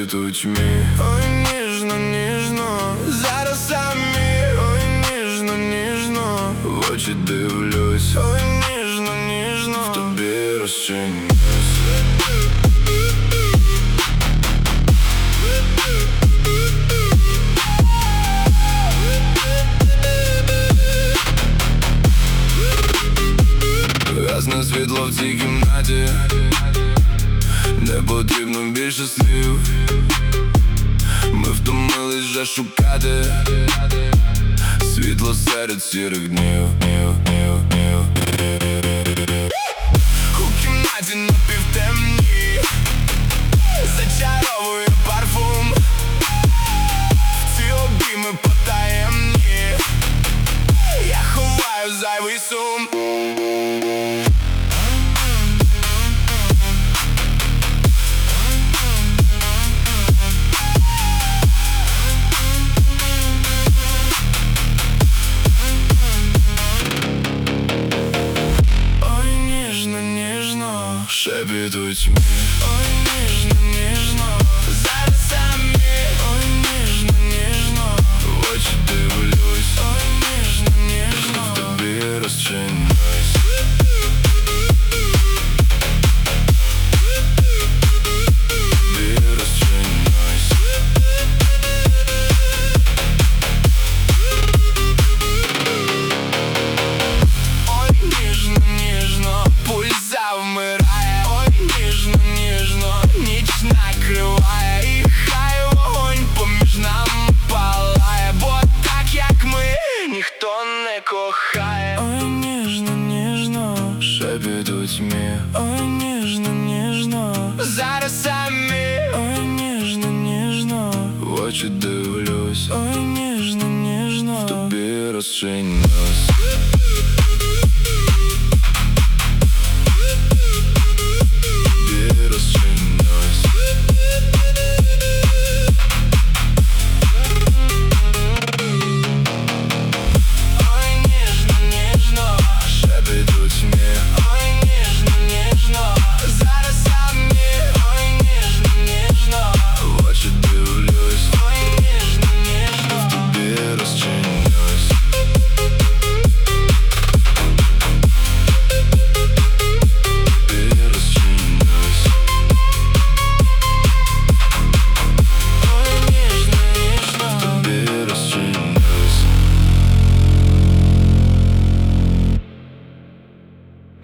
шепіт у тьмі. Ой, ніжно, ніжно, зараз самі. Ой, ніжно, ніжно, в очі дивлюсь. Ой, ніжно, ніжно, в тобі розчинюсь. Гасне світло в цій кімнаті, не потрібно більше слів. Ми втомились вже шукати світло серед сірих днів. У кімнаті напівтемній зачаровує парфум. В ці обійми потаємні я ховаю зайвий сум. Шепіт у тьмі. Ой, ніжно, ніжно, зараз самі. Ой, ніжно, ніжно, в очі дивлюсь. Ой, ніжно, ніжно, в тобі розчинюсь. Тобі розчинюсь. Ой, ніжно, ніжно, пульс завмирає. Ніжно, ніжно, ніч накриває, і хай вогонь поміж нами палає, бо так, як ми, ніхто не кохає. Ой, ніжно, ніжно, шепіт у тьмі. Ой, ніжно, ніжно, зараз самі. Ой, ніжно, ніжно, в очі дивлюсь. Ой, ніжно, ніжно, в тобі розчинюсь.